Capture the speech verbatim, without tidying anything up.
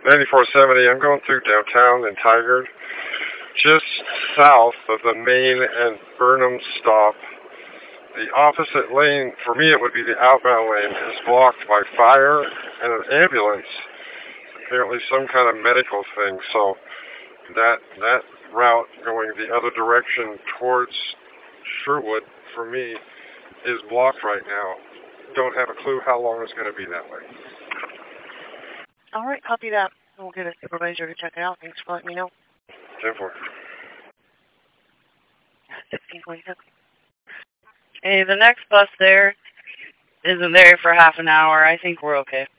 ninety-four seventy, I'm going through downtown in Tigard, just south of the Main and Burnham stop. The opposite lane, for me it would be the outbound lane, is blocked by fire and an ambulance. Apparently some kind of medical thing, so that that route going the other direction towards Sherwood, for me, is blocked right now. Don't have a clue how long it's going to be that way. All right, copy that. We'll get a supervisor to check it out. Thanks for letting me know. ten four. sixteen twenty-six. Hey, the next bus there isn't there for half an hour. I think we're okay.